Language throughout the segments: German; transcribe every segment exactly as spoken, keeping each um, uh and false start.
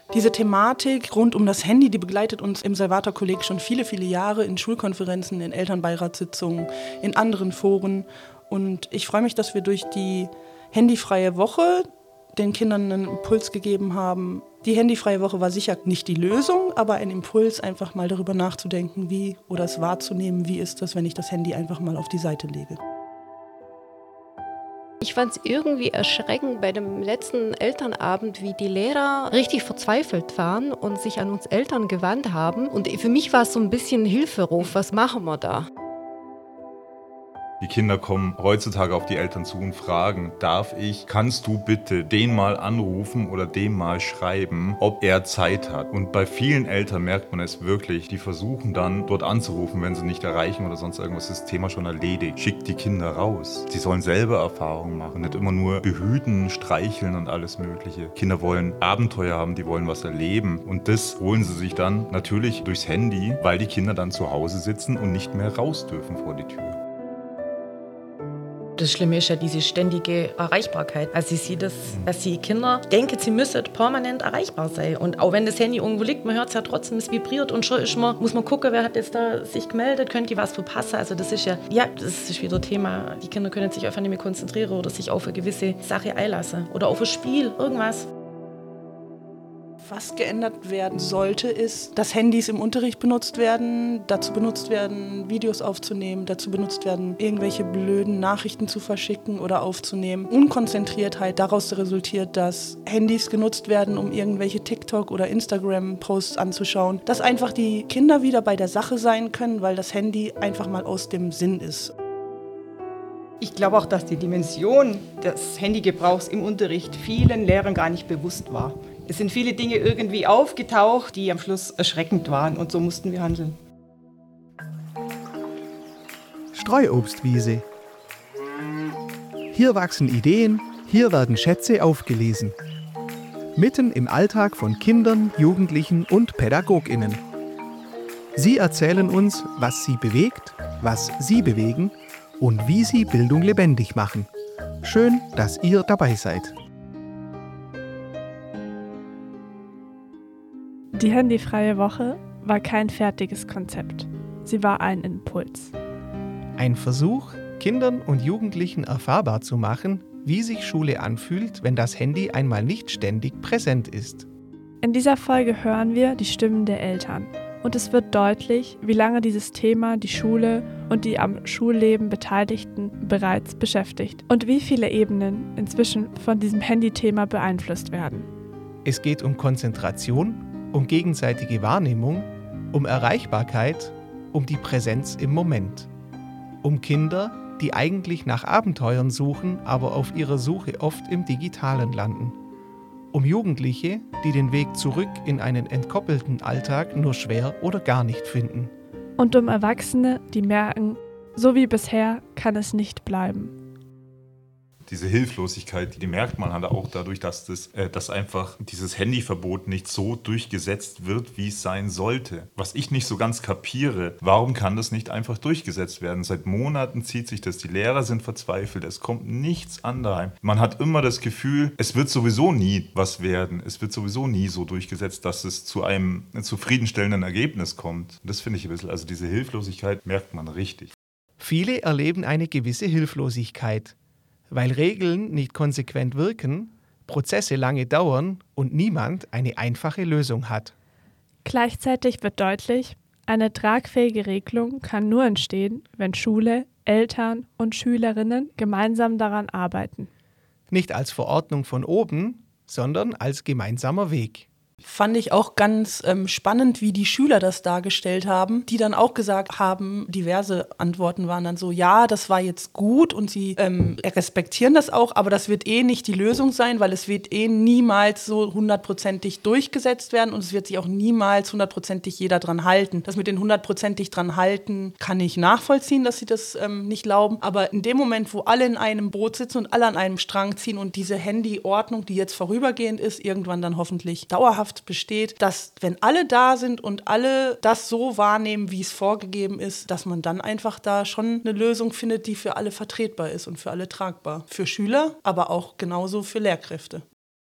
Diese Thematik rund um das Handy, die begleitet uns im Salvator-Kolleg schon viele, viele Jahre in Schulkonferenzen, in Elternbeiratssitzungen, in anderen Foren. Und ich freue mich, dass wir durch die handyfreie Woche den Kindern einen Impuls gegeben haben. Die handyfreie Woche war sicher nicht die Lösung, aber ein Impuls, einfach mal darüber nachzudenken, wie oder es wahrzunehmen, wie ist das, wenn ich das Handy einfach mal auf die Seite lege. Ich fand es irgendwie erschreckend bei dem letzten Elternabend, wie die Lehrer richtig verzweifelt waren und sich an uns Eltern gewandt haben. Und für mich war es so ein bisschen ein Hilferuf, was machen wir da? Die Kinder kommen heutzutage auf die Eltern zu und fragen, darf ich, kannst du bitte den mal anrufen oder dem mal schreiben, ob er Zeit hat. Und bei vielen Eltern merkt man es wirklich, die versuchen dann dort anzurufen, wenn sie nicht erreichen oder sonst irgendwas, ist das Thema schon erledigt. Schickt die Kinder raus. Sie sollen selber Erfahrungen machen, nicht immer nur behüten, streicheln und alles Mögliche. Kinder wollen Abenteuer haben, die wollen was erleben. Und das holen sie sich dann natürlich durchs Handy, weil die Kinder dann zu Hause sitzen und nicht mehr raus dürfen vor die Tür. Das Schlimme ist ja diese ständige Erreichbarkeit. Also ich sehe das, dass die Kinder denken, sie müssen permanent erreichbar sein. Und auch wenn das Handy irgendwo liegt, man hört es ja trotzdem, es vibriert und schon ist man, muss man gucken, wer hat jetzt da sich gemeldet, könnte ich was verpassen. Also das ist ja, ja, das ist wieder Thema. Die Kinder können sich einfach nicht mehr konzentrieren oder sich auf eine gewisse Sache einlassen oder auf ein Spiel, irgendwas. Was geändert werden sollte, ist, dass Handys im Unterricht benutzt werden, dazu benutzt werden, Videos aufzunehmen, dazu benutzt werden, irgendwelche blöden Nachrichten zu verschicken oder aufzunehmen. Unkonzentriertheit daraus resultiert, dass Handys genutzt werden, um irgendwelche TikTok- oder Instagram-Posts anzuschauen. Dass einfach die Kinder wieder bei der Sache sein können, weil das Handy einfach mal aus dem Sinn ist. Ich glaube auch, dass die Dimension des Handygebrauchs im Unterricht vielen Lehrern gar nicht bewusst war. Es sind viele Dinge irgendwie aufgetaucht, die am Schluss erschreckend waren und so mussten wir handeln. Streuobstwiese. Hier wachsen Ideen, hier werden Schätze aufgelesen. Mitten im Alltag von Kindern, Jugendlichen und PädagogInnen. Sie erzählen uns, was sie bewegt, was sie bewegen und wie sie Bildung lebendig machen. Schön, dass ihr dabei seid. Die handyfreie Woche war kein fertiges Konzept. Sie war ein Impuls. Ein Versuch, Kindern und Jugendlichen erfahrbar zu machen, wie sich Schule anfühlt, wenn das Handy einmal nicht ständig präsent ist. In dieser Folge hören wir die Stimmen der Eltern. Und es wird deutlich, wie lange dieses Thema die Schule und die am Schulleben Beteiligten bereits beschäftigt und wie viele Ebenen inzwischen von diesem Handy-Thema beeinflusst werden. Es geht um Konzentration, um gegenseitige Wahrnehmung, um Erreichbarkeit, um die Präsenz im Moment. Um Kinder, die eigentlich nach Abenteuern suchen, aber auf ihrer Suche oft im Digitalen landen. Um Jugendliche, die den Weg zurück in einen entkoppelten Alltag nur schwer oder gar nicht finden. Und um Erwachsene, die merken, so wie bisher kann es nicht bleiben. Diese Hilflosigkeit, die merkt man halt auch dadurch, dass, das, äh, dass einfach dieses Handyverbot nicht so durchgesetzt wird, wie es sein sollte. Was ich nicht so ganz kapiere, warum kann das nicht einfach durchgesetzt werden? Seit Monaten zieht sich das, die Lehrer sind verzweifelt, es kommt nichts an daheim. Man hat immer das Gefühl, es wird sowieso nie was werden, es wird sowieso nie so durchgesetzt, dass es zu einem zufriedenstellenden Ergebnis kommt. Das finde ich ein bisschen, also diese Hilflosigkeit merkt man richtig. Viele erleben eine gewisse Hilflosigkeit. Weil Regeln nicht konsequent wirken, Prozesse lange dauern und niemand eine einfache Lösung hat. Gleichzeitig wird deutlich, eine tragfähige Regelung kann nur entstehen, wenn Schule, Eltern und Schülerinnen gemeinsam daran arbeiten. Nicht als Verordnung von oben, sondern als gemeinsamer Weg. Fand ich auch ganz ähm, spannend, wie die Schüler das dargestellt haben, die dann auch gesagt haben, diverse Antworten waren dann so, ja, das war jetzt gut und sie ähm, respektieren das auch, aber das wird eh nicht die Lösung sein, weil es wird eh niemals so hundertprozentig durchgesetzt werden und es wird sich auch niemals hundertprozentig jeder dran halten. Das mit den hundertprozentig dran halten kann ich nachvollziehen, dass sie das ähm, nicht glauben, aber in dem Moment, wo alle in einem Boot sitzen und alle an einem Strang ziehen und diese Handyordnung, die jetzt vorübergehend ist, irgendwann dann hoffentlich dauerhaft besteht, dass wenn alle da sind und alle das so wahrnehmen, wie es vorgegeben ist, dass man dann einfach da schon eine Lösung findet, die für alle vertretbar ist und für alle tragbar. Für Schüler, aber auch genauso für Lehrkräfte.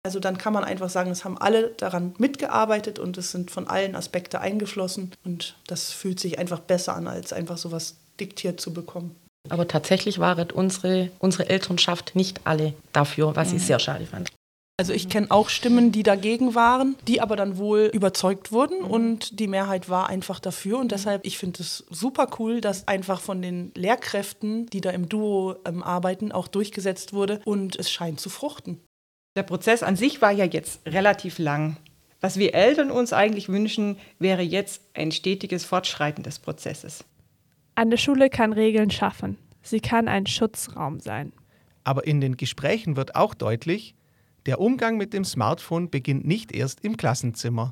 Also dann kann man einfach sagen, es haben alle daran mitgearbeitet und es sind von allen Aspekte eingeflossen. Und das fühlt sich einfach besser an, als einfach sowas diktiert zu bekommen. Aber tatsächlich waren unsere, unsere Elternschaft nicht alle dafür, was ich sehr schade fand. Also ich kenne auch Stimmen, die dagegen waren, die aber dann wohl überzeugt wurden und die Mehrheit war einfach dafür. Und deshalb, ich finde es super cool, dass einfach von den Lehrkräften, die da im Duo ähm, arbeiten, auch durchgesetzt wurde und es scheint zu fruchten. Der Prozess an sich war ja jetzt relativ lang. Was wir Eltern uns eigentlich wünschen, wäre jetzt ein stetiges Fortschreiten des Prozesses. Eine Schule kann Regeln schaffen. Sie kann ein Schutzraum sein. Aber in den Gesprächen wird auch deutlich, der Umgang mit dem Smartphone beginnt nicht erst im Klassenzimmer.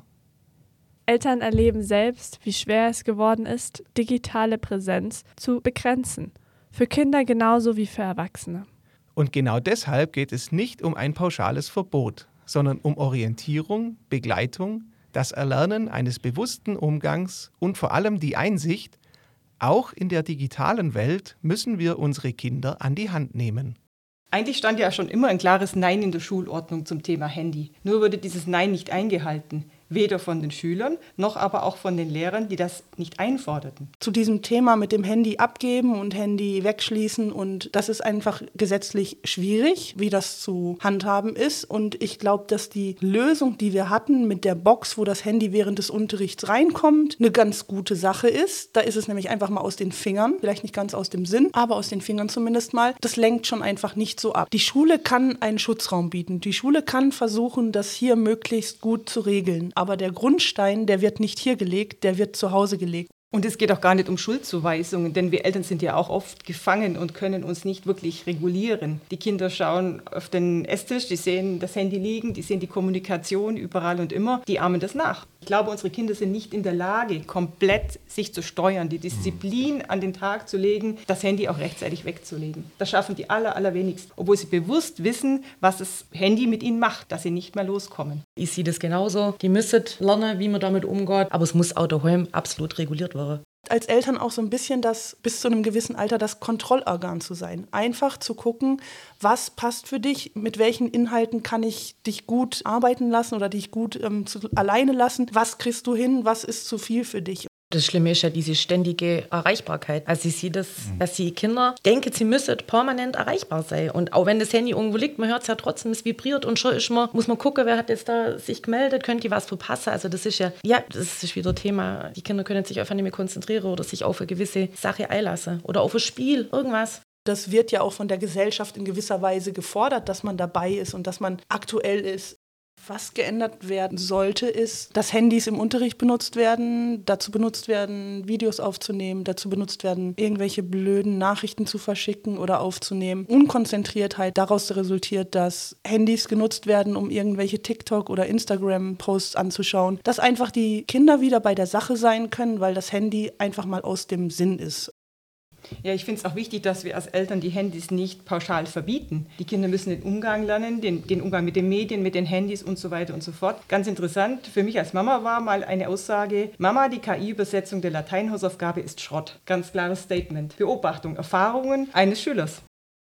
Eltern erleben selbst, wie schwer es geworden ist, digitale Präsenz zu begrenzen. Für Kinder genauso wie für Erwachsene. Und genau deshalb geht es nicht um ein pauschales Verbot, sondern um Orientierung, Begleitung, das Erlernen eines bewussten Umgangs und vor allem die Einsicht, auch in der digitalen Welt müssen wir unsere Kinder an die Hand nehmen. Eigentlich stand ja schon immer ein klares Nein in der Schulordnung zum Thema Handy. Nur wurde dieses Nein nicht eingehalten. Weder von den Schülern, noch aber auch von den Lehrern, die das nicht einforderten. Zu diesem Thema mit dem Handy abgeben und Handy wegschließen und das ist einfach gesetzlich schwierig, wie das zu handhaben ist. Und ich glaube, dass die Lösung, die wir hatten mit der Box, wo das Handy während des Unterrichts reinkommt, eine ganz gute Sache ist. Da ist es nämlich einfach mal aus den Fingern, vielleicht nicht ganz aus dem Sinn, aber aus den Fingern zumindest mal. Das lenkt schon einfach nicht so ab. Die Schule kann einen Schutzraum bieten. Die Schule kann versuchen, das hier möglichst gut zu regeln. Aber der Grundstein, der wird nicht hier gelegt, der wird zu Hause gelegt. Und es geht auch gar nicht um Schuldzuweisungen, denn wir Eltern sind ja auch oft gefangen und können uns nicht wirklich regulieren. Die Kinder schauen auf den Esstisch, die sehen das Handy liegen, die sehen die Kommunikation überall und immer, die ahmen das nach. Ich glaube, unsere Kinder sind nicht in der Lage, komplett sich zu steuern, die Disziplin an den Tag zu legen, das Handy auch rechtzeitig wegzulegen. Das schaffen die aller, allerwenigsten, obwohl sie bewusst wissen, was das Handy mit ihnen macht, dass sie nicht mehr loskommen. Ich sehe das genauso. Die müssen lernen, wie man damit umgeht, aber es muss auch daheim absolut reguliert werden. Als Eltern auch so ein bisschen das, bis zu einem gewissen Alter, das Kontrollorgan zu sein. Einfach zu gucken, was passt für dich, mit welchen Inhalten kann ich dich gut arbeiten lassen oder dich gut ähm, zu, alleine lassen. Was kriegst du hin, was ist zu viel für dich? Das Schlimme ist ja diese ständige Erreichbarkeit. Also ich sehe das, dass die Kinder denken, sie müssen permanent erreichbar sein. Und auch wenn das Handy irgendwo liegt, man hört es ja trotzdem, es vibriert und schon ist man, muss man gucken, wer hat jetzt da sich gemeldet, könnte die was verpassen. Also das ist ja, ja, das ist wieder Thema. Die Kinder können sich einfach nicht mehr konzentrieren oder sich auf eine gewisse Sache einlassen oder auf ein Spiel, irgendwas. Das wird ja auch von der Gesellschaft in gewisser Weise gefordert, dass man dabei ist und dass man aktuell ist. Was geändert werden sollte, ist, dass Handys im Unterricht benutzt werden, dazu benutzt werden, Videos aufzunehmen, dazu benutzt werden, irgendwelche blöden Nachrichten zu verschicken oder aufzunehmen. Unkonzentriertheit daraus resultiert, dass Handys genutzt werden, um irgendwelche TikTok- oder Instagram-Posts anzuschauen. Dass einfach die Kinder wieder bei der Sache sein können, weil das Handy einfach mal aus dem Sinn ist. Ja, ich finde es auch wichtig, dass wir als Eltern die Handys nicht pauschal verbieten. Die Kinder müssen den Umgang lernen, den, den Umgang mit den Medien, mit den Handys und so weiter und so fort. Ganz interessant, für mich als Mama war mal eine Aussage, Mama, die K I-Übersetzung der Lateinhausaufgabe ist Schrott. Ganz klares Statement. Beobachtung, Erfahrungen eines Schülers.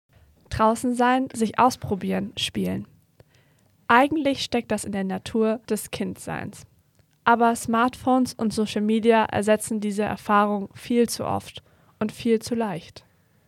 Draußen sein, sich ausprobieren, spielen. Eigentlich steckt das in der Natur des Kindseins. Aber Smartphones und Social Media ersetzen diese Erfahrung viel zu oft. Und viel zu leicht.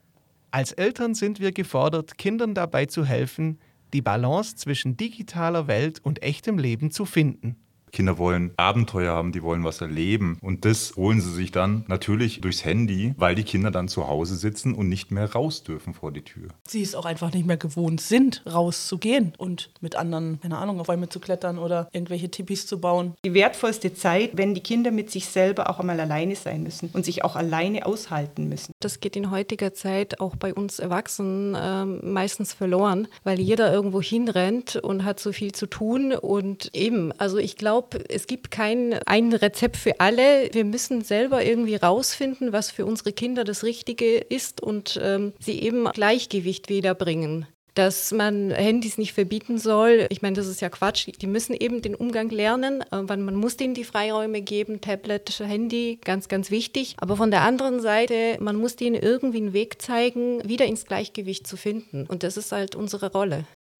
Als Eltern sind wir gefordert, Kindern dabei zu helfen, die Balance zwischen digitaler Welt und echtem Leben zu finden. Kinder wollen Abenteuer haben, die wollen was erleben. Und das holen sie sich dann natürlich durchs Handy, weil die Kinder dann zu Hause sitzen und nicht mehr raus dürfen vor die Tür. Sie es auch einfach nicht mehr gewohnt sind, rauszugehen und mit anderen, keine Ahnung, auf Bäume zu klettern oder irgendwelche Tipis zu bauen. Die wertvollste Zeit, wenn die Kinder mit sich selber auch einmal alleine sein müssen und sich auch alleine aushalten müssen. Das geht in heutiger Zeit auch bei uns Erwachsenen äh, meistens verloren, weil jeder irgendwo hinrennt und hat so viel zu tun. Und eben, also ich glaube, es gibt kein ein Rezept für alle. Wir müssen selber irgendwie rausfinden, was für unsere Kinder das Richtige ist und ähm, sie eben Gleichgewicht wiederbringen. Dass man Handys nicht verbieten soll, ich meine, das ist ja Quatsch. Die müssen eben den Umgang lernen. Man muss denen die Freiräume geben, Tablet, Handy, ganz, ganz wichtig. Aber von der anderen Seite, man muss denen irgendwie einen Weg zeigen, wieder ins Gleichgewicht zu finden. Und das ist halt unsere Rolle.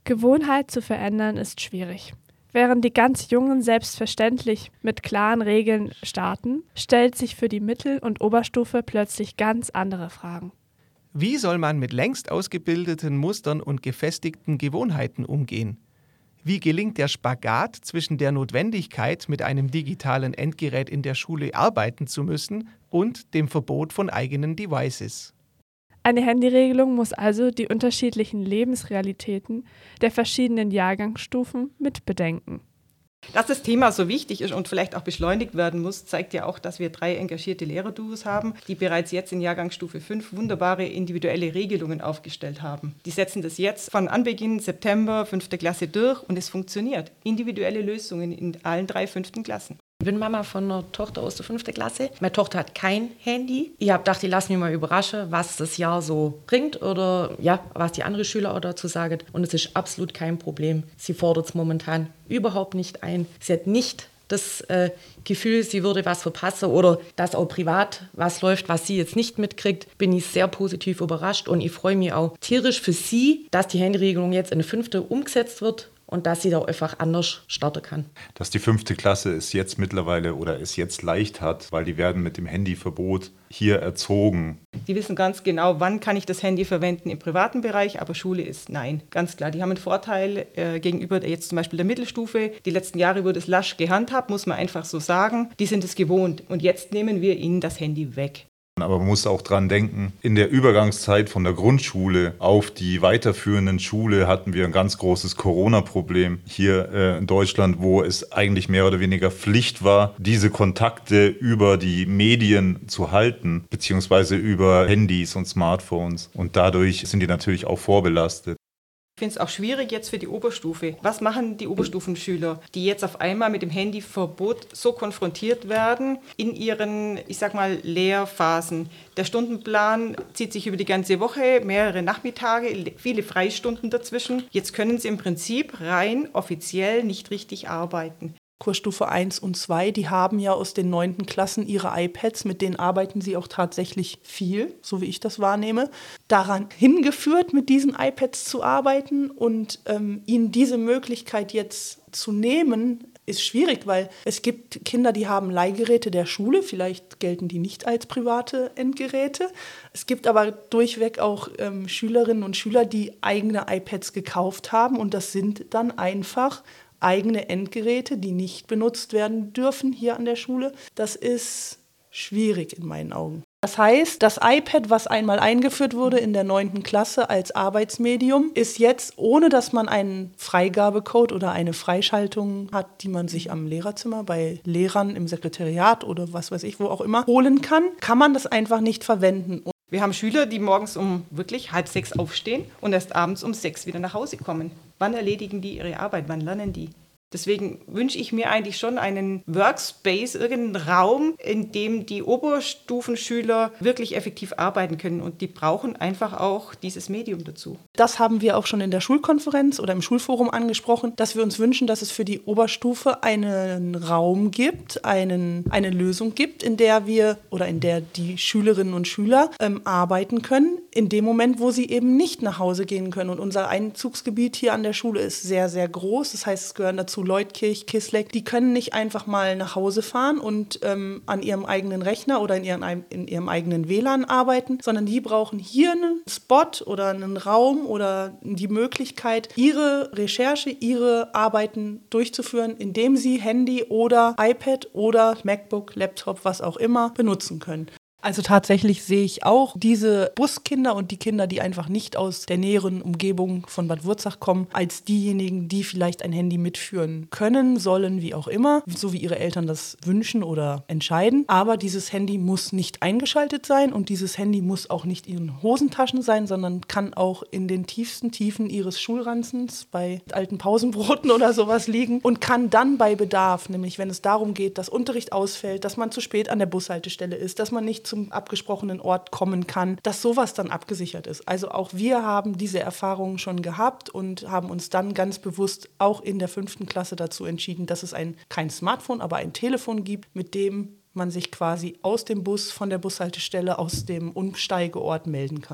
Gewohnheit zu verändern ist schwierig. Während die ganz Jungen selbstverständlich mit klaren Regeln starten, stellt sich für die Mittel- und Oberstufe plötzlich ganz andere Fragen. Wie soll man mit längst ausgebildeten Mustern und gefestigten Gewohnheiten umgehen? Wie gelingt der Spagat zwischen der Notwendigkeit, mit einem digitalen Endgerät in der Schule arbeiten zu müssen, und dem Verbot von eigenen Devices? Eine Handyregelung muss also die unterschiedlichen Lebensrealitäten der verschiedenen Jahrgangsstufen mitbedenken. Dass das Thema so wichtig ist und vielleicht auch beschleunigt werden muss, zeigt ja auch, dass wir drei engagierte Lehrerduos haben, die bereits jetzt in Jahrgangsstufe fünf wunderbare individuelle Regelungen aufgestellt haben. Die setzen das jetzt von Anbeginn September fünfte Klasse durch und es funktioniert. Individuelle Lösungen in allen drei fünften Klassen. Ich bin Mama von einer Tochter aus der fünften Klasse. Meine Tochter hat kein Handy. Ich habe gedacht, ich lasse mich mal überraschen, was das Jahr so bringt oder ja, was die anderen Schüler auch dazu sagen. Und es ist absolut kein Problem. Sie fordert es momentan überhaupt nicht ein. Sie hat nicht das äh, Gefühl, sie würde was verpassen oder dass auch privat was läuft, was sie jetzt nicht mitkriegt. Bin ich sehr positiv überrascht und ich freue mich auch tierisch für sie, dass die Handyregelung jetzt in der fünften umgesetzt wird. Und dass sie da einfach anders starten kann. Dass die fünfte Klasse es jetzt mittlerweile oder es jetzt leicht hat, weil die werden mit dem Handyverbot hier erzogen. Die wissen ganz genau, wann kann ich das Handy verwenden im privaten Bereich, aber Schule ist nein, ganz klar. Die haben einen Vorteil äh, gegenüber jetzt zum Beispiel der Mittelstufe. Die letzten Jahre wurde es lasch gehandhabt, muss man einfach so sagen. Die sind es gewohnt und jetzt nehmen wir ihnen das Handy weg. Aber man muss auch dran denken, in der Übergangszeit von der Grundschule auf die weiterführenden Schule hatten wir ein ganz großes Corona-Problem hier äh, in Deutschland, wo es eigentlich mehr oder weniger Pflicht war, diese Kontakte über die Medien zu halten, beziehungsweise über Handys und Smartphones. Und dadurch sind die natürlich auch vorbelastet. Ich finde es auch schwierig jetzt für die Oberstufe. Was machen die Oberstufenschüler, die jetzt auf einmal mit dem Handyverbot so konfrontiert werden in ihren, ich sag mal, Lehrphasen? Der Stundenplan zieht sich über die ganze Woche, mehrere Nachmittage, viele Freistunden dazwischen. Jetzt können sie im Prinzip rein offiziell nicht richtig arbeiten. Kursstufe eins und zwei, die haben ja aus den neunten Klassen ihre iPads, mit denen arbeiten sie auch tatsächlich viel, so wie ich das wahrnehme, daran hingeführt, mit diesen iPads zu arbeiten und ähm, ihnen diese Möglichkeit jetzt zu nehmen, ist schwierig, weil es gibt Kinder, die haben Leihgeräte der Schule, vielleicht gelten die nicht als private Endgeräte. Es gibt aber durchweg auch ähm, Schülerinnen und Schüler, die eigene iPads gekauft haben und das sind dann einfach eigene Endgeräte, die nicht benutzt werden dürfen hier an der Schule. Das ist schwierig in meinen Augen. Das heißt, das iPad, was einmal eingeführt wurde in der neunten Klasse als Arbeitsmedium, ist jetzt, ohne dass man einen Freigabecode oder eine Freischaltung hat, die man sich am Lehrerzimmer bei Lehrern im Sekretariat oder was weiß ich, wo auch immer, holen kann, kann man das einfach nicht verwenden. Wir haben Schüler, die morgens um wirklich halb sechs aufstehen und erst abends um sechs wieder nach Hause kommen. Wann erledigen die ihre Arbeit? Wann lernen die? Deswegen wünsche ich mir eigentlich schon einen Workspace, irgendeinen Raum, in dem die Oberstufenschüler wirklich effektiv arbeiten können. Und die brauchen einfach auch dieses Medium dazu. Das haben wir auch schon in der Schulkonferenz oder im Schulforum angesprochen, dass wir uns wünschen, dass es für die Oberstufe einen Raum gibt, einen, eine Lösung gibt, in der wir oder in der die Schülerinnen und Schüler ähm, arbeiten können, in dem Moment, wo sie eben nicht nach Hause gehen können. Und unser Einzugsgebiet hier an der Schule ist sehr, sehr groß. Das heißt, es gehören dazu Leutkirch, Kisleck, die können nicht einfach mal nach Hause fahren und ähm, an ihrem eigenen Rechner oder in, ihren, in ihrem eigenen W L A N arbeiten, sondern die brauchen hier einen Spot oder einen Raum oder die Möglichkeit, ihre Recherche, ihre Arbeiten durchzuführen, indem sie Handy oder iPad oder MacBook, Laptop, was auch immer, benutzen können. Also tatsächlich sehe ich auch diese Buskinder und die Kinder, die einfach nicht aus der näheren Umgebung von Bad Wurzach kommen, als diejenigen, die vielleicht ein Handy mitführen können, sollen, wie auch immer, so wie ihre Eltern das wünschen oder entscheiden. Aber dieses Handy muss nicht eingeschaltet sein und dieses Handy muss auch nicht in ihren Hosentaschen sein, sondern kann auch in den tiefsten Tiefen ihres Schulranzens bei alten Pausenbroten oder sowas liegen und kann dann bei Bedarf, nämlich wenn es darum geht, dass Unterricht ausfällt, dass man zu spät an der Bushaltestelle ist, dass man nicht zum abgesprochenen Ort kommen kann, dass sowas dann abgesichert ist. Also auch wir haben diese Erfahrungen schon gehabt und haben uns dann ganz bewusst auch in der fünften Klasse dazu entschieden, dass es ein, kein Smartphone, aber ein Telefon gibt, mit dem man sich quasi aus dem Bus, von der Bushaltestelle, aus dem Umsteigeort melden kann.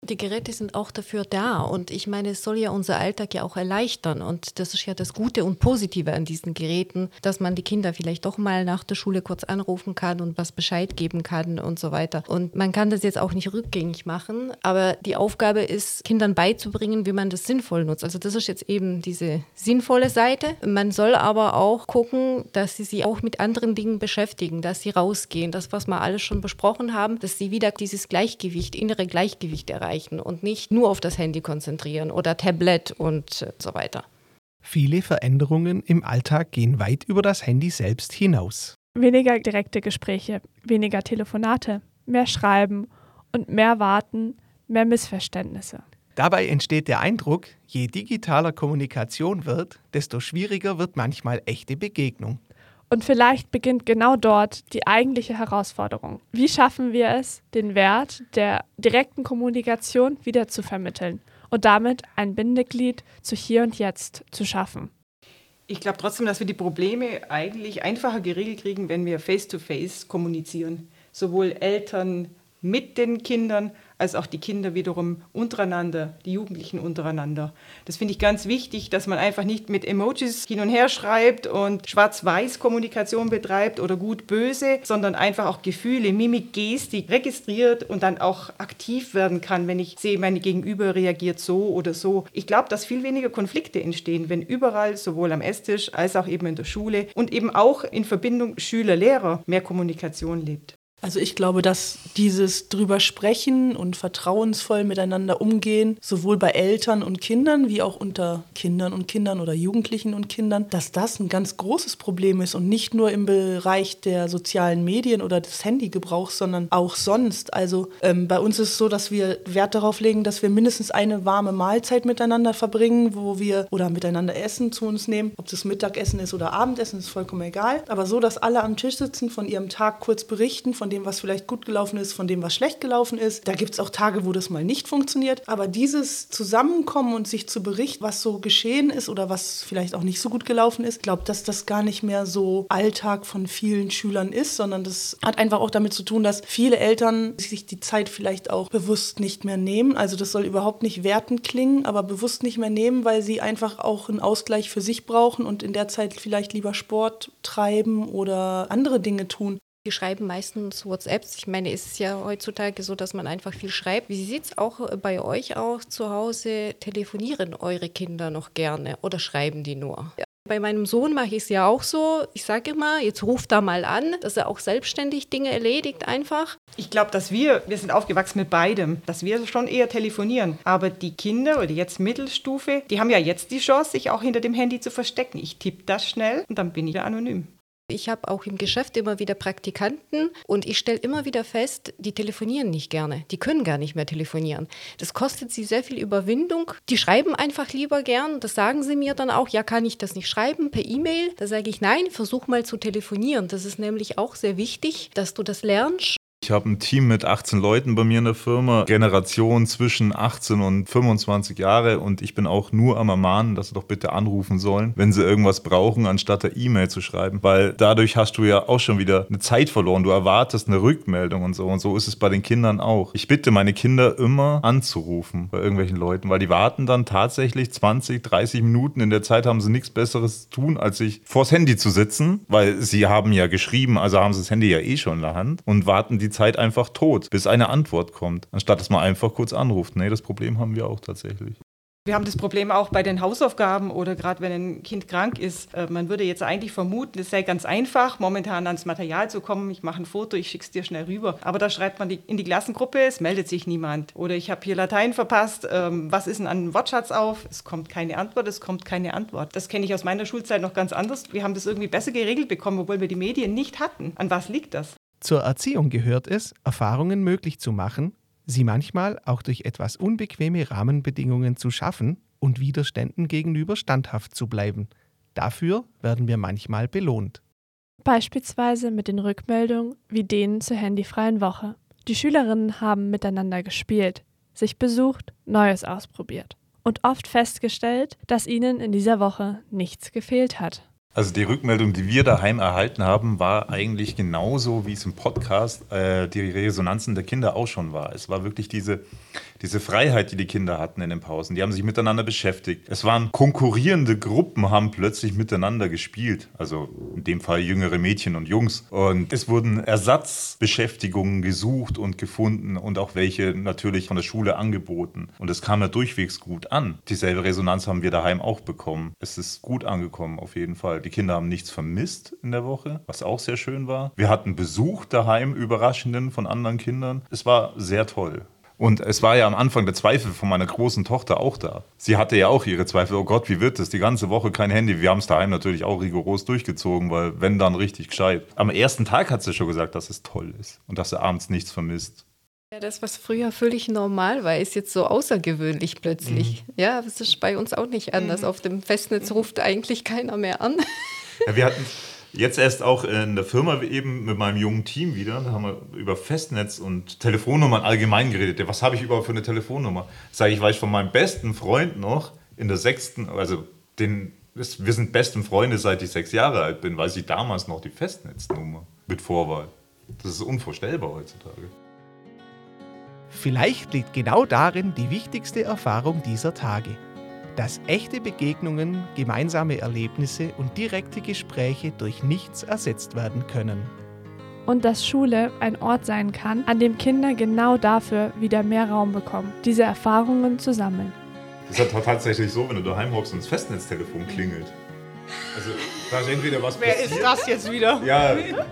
Die Geräte sind auch dafür da und ich meine, es soll ja unser Alltag ja auch erleichtern und das ist ja das Gute und Positive an diesen Geräten, dass man die Kinder vielleicht doch mal nach der Schule kurz anrufen kann und was Bescheid geben kann und so weiter. Und man kann das jetzt auch nicht rückgängig machen, aber die Aufgabe ist, Kindern beizubringen, wie man das sinnvoll nutzt. Also das ist jetzt eben diese sinnvolle Seite. Man soll aber auch gucken, dass sie sich auch mit anderen Dingen beschäftigen, dass sie rausgehen, das, was wir alles schon besprochen haben, dass sie wieder dieses Gleichgewicht, innere Gleichgewicht erreichen und nicht nur auf das Handy konzentrieren oder Tablet und so weiter. Viele Veränderungen im Alltag gehen weit über das Handy selbst hinaus. Weniger direkte Gespräche, weniger Telefonate, mehr Schreiben und mehr Warten, mehr Missverständnisse. Dabei entsteht der Eindruck, je digitaler Kommunikation wird, desto schwieriger wird manchmal echte Begegnung. Und vielleicht beginnt genau dort die eigentliche Herausforderung. Wie schaffen wir es, den Wert der direkten Kommunikation wieder zu vermitteln und damit ein Bindeglied zu Hier und Jetzt zu schaffen? Ich glaube trotzdem, dass wir die Probleme eigentlich einfacher geregelt kriegen, wenn wir face-to-face kommunizieren. Sowohl Eltern mit den Kindern, als auch die Kinder wiederum untereinander, die Jugendlichen untereinander. Das finde ich ganz wichtig, dass man einfach nicht mit Emojis hin und her schreibt und Schwarz-Weiß-Kommunikation betreibt oder gut-böse, sondern einfach auch Gefühle, Mimik, Gestik registriert und dann auch aktiv werden kann, wenn ich sehe, meine Gegenüber reagiert so oder so. Ich glaube, dass viel weniger Konflikte entstehen, wenn überall, sowohl am Esstisch als auch eben in der Schule und eben auch in Verbindung Schüler-Lehrer mehr Kommunikation lebt. Also ich glaube, dass dieses drüber sprechen und vertrauensvoll miteinander umgehen, sowohl bei Eltern und Kindern wie auch unter Kindern und Kindern oder Jugendlichen und Kindern, dass das ein ganz großes Problem ist und nicht nur im Bereich der sozialen Medien oder des Handygebrauchs, sondern auch sonst. Also ähm, bei uns ist es so, dass wir Wert darauf legen, dass wir mindestens eine warme Mahlzeit miteinander verbringen, wo wir oder miteinander Essen zu uns nehmen. Ob das Mittagessen ist oder Abendessen, ist vollkommen egal. Aber so, dass alle am Tisch sitzen, von ihrem Tag kurz berichten, von dem, was vielleicht gut gelaufen ist, von dem, was schlecht gelaufen ist. Da gibt es auch Tage, wo das mal nicht funktioniert. Aber dieses Zusammenkommen und sich zu berichten, was so geschehen ist oder was vielleicht auch nicht so gut gelaufen ist, ich glaube, dass das gar nicht mehr so Alltag von vielen Schülern ist, sondern das hat einfach auch damit zu tun, dass viele Eltern sich die Zeit vielleicht auch bewusst nicht mehr nehmen. Also das soll überhaupt nicht wertend klingen, aber bewusst nicht mehr nehmen, weil sie einfach auch einen Ausgleich für sich brauchen und in der Zeit vielleicht lieber Sport treiben oder andere Dinge tun. Die schreiben meistens WhatsApps. Ich meine, es ist ja heutzutage so, dass man einfach viel schreibt. Wie sieht es auch bei euch aus zu Hause? Telefonieren eure Kinder noch gerne oder schreiben die nur? Ja. Bei meinem Sohn mache ich es ja auch so. Ich sage immer, jetzt ruft da mal an, dass er auch selbstständig Dinge erledigt einfach. Ich glaube, dass wir, wir sind aufgewachsen mit beidem, dass wir schon eher telefonieren. Aber die Kinder oder jetzt Mittelstufe, die haben ja jetzt die Chance, sich auch hinter dem Handy zu verstecken. Ich tippe das schnell und dann bin ich anonym. Ich habe auch im Geschäft immer wieder Praktikanten und ich stelle immer wieder fest, die telefonieren nicht gerne. Die können gar nicht mehr telefonieren. Das kostet sie sehr viel Überwindung. Die schreiben einfach lieber gern. Das sagen sie mir dann auch. Ja, kann ich das nicht schreiben per E-Mail? Da sage ich, nein, versuch mal zu telefonieren. Das ist nämlich auch sehr wichtig, dass du das lernst. Ich habe ein Team mit achtzehn Leuten bei mir in der Firma, Generation zwischen achtzehn und fünfundzwanzig Jahre und ich bin auch nur am Ermahnen, dass sie doch bitte anrufen sollen, wenn sie irgendwas brauchen, anstatt eine E-Mail zu schreiben, weil dadurch hast du ja auch schon wieder eine Zeit verloren, du erwartest eine Rückmeldung und so und so ist es bei den Kindern auch. Ich bitte meine Kinder immer anzurufen bei irgendwelchen Leuten, weil die warten dann tatsächlich zwanzig, dreißig Minuten, in der Zeit haben sie nichts Besseres zu tun, als sich vors Handy zu sitzen, weil sie haben ja geschrieben, also haben sie das Handy ja eh schon in der Hand und warten die Zeit einfach tot, bis eine Antwort kommt, anstatt dass man einfach kurz anruft. Nee, das Problem haben wir auch tatsächlich. Wir haben das Problem auch bei den Hausaufgaben oder gerade wenn ein Kind krank ist. Man würde jetzt eigentlich vermuten, es sei ganz einfach, momentan ans Material zu kommen. Ich mache ein Foto, ich schicke es dir schnell rüber. Aber da schreibt man in die Klassengruppe, es meldet sich niemand. Oder ich habe hier Latein verpasst, was ist denn an Wortschatz auf? Es kommt keine Antwort, es kommt keine Antwort. Das kenne ich aus meiner Schulzeit noch ganz anders. Wir haben das irgendwie besser geregelt bekommen, obwohl wir die Medien nicht hatten. An was liegt das? Zur Erziehung gehört es, Erfahrungen möglich zu machen, sie manchmal auch durch etwas unbequeme Rahmenbedingungen zu schaffen und Widerständen gegenüber standhaft zu bleiben. Dafür werden wir manchmal belohnt. Beispielsweise mit den Rückmeldungen wie denen zur handyfreien Woche. Die Schülerinnen haben miteinander gespielt, sich besucht, Neues ausprobiert und oft festgestellt, dass ihnen in dieser Woche nichts gefehlt hat. Also die Rückmeldung, die wir daheim erhalten haben, war eigentlich genauso, wie es im Podcast äh, die Resonanzen der Kinder auch schon war. Es war wirklich diese, diese Freiheit, die die Kinder hatten in den Pausen. Die haben sich miteinander beschäftigt. Es waren konkurrierende Gruppen, haben plötzlich miteinander gespielt. Also in dem Fall jüngere Mädchen und Jungs. Und es wurden Ersatzbeschäftigungen gesucht und gefunden und auch welche natürlich von der Schule angeboten. Und es kam ja durchwegs gut an. Dieselbe Resonanz haben wir daheim auch bekommen. Es ist gut angekommen, auf jeden Fall. Die Kinder haben nichts vermisst in der Woche, was auch sehr schön war. Wir hatten Besuch daheim, Überraschenden von anderen Kindern. Es war sehr toll. Und es war ja am Anfang der Zweifel von meiner großen Tochter auch da. Sie hatte ja auch ihre Zweifel. Oh Gott, wie wird das? Die ganze Woche kein Handy. Wir haben es daheim natürlich auch rigoros durchgezogen, weil wenn, dann richtig gescheit. Am ersten Tag hat sie schon gesagt, dass es toll ist und dass sie abends nichts vermisst. Ja, das, was früher völlig normal war, ist jetzt so außergewöhnlich plötzlich. Mhm. Ja, das ist bei uns auch nicht anders. Mhm. Auf dem Festnetz ruft eigentlich keiner mehr an. Ja, wir hatten jetzt erst auch in der Firma eben mit meinem jungen Team wieder, da haben wir über Festnetz und Telefonnummern allgemein geredet. Ja, was habe ich überhaupt für eine Telefonnummer? Sag ich, weiß von meinem besten Freund noch in der sechsten, also den, wir sind besten Freunde, seit ich sechs Jahre alt bin, weiß ich damals noch die Festnetznummer mit Vorwahl. Das ist unvorstellbar heutzutage. Vielleicht liegt genau darin die wichtigste Erfahrung dieser Tage. Dass echte Begegnungen, gemeinsame Erlebnisse und direkte Gespräche durch nichts ersetzt werden können. Und dass Schule ein Ort sein kann, an dem Kinder genau dafür wieder mehr Raum bekommen, diese Erfahrungen zu sammeln. Das ist ja tatsächlich so, wenn du daheim hockst und das Festnetztelefon klingelt. Also, da ist entweder was Wer passiert. ist das jetzt wieder? Ja.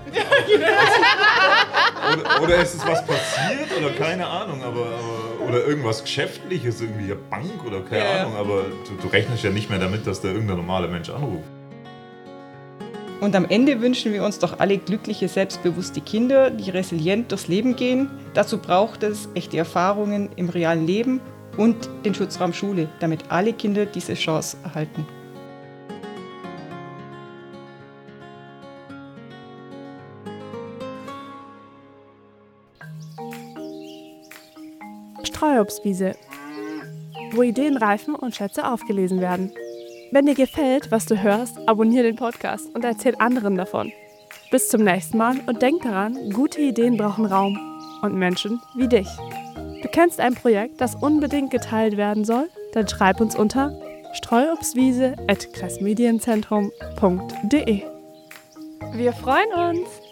oder, oder ist es was passiert oder keine Ahnung, aber, aber oder irgendwas Geschäftliches, irgendwie eine Bank oder keine ja. Ahnung, aber du, du rechnest ja nicht mehr damit, dass da irgendein normaler Mensch anruft. Und am Ende wünschen wir uns doch alle glückliche, selbstbewusste Kinder, die resilient durchs Leben gehen. Dazu braucht es echte Erfahrungen im realen Leben und den Schutzraum Schule, damit alle Kinder diese Chance erhalten. Streuobstwiese, wo Ideen reifen und Schätze aufgelesen werden. Wenn dir gefällt, was du hörst, abonniere den Podcast und erzähl anderen davon. Bis zum nächsten Mal und denk daran, gute Ideen brauchen Raum und Menschen wie dich. Du kennst ein Projekt, das unbedingt geteilt werden soll? Dann schreib uns unter streuobstwiese at kreismedienzentrum punkt de. Wir freuen uns!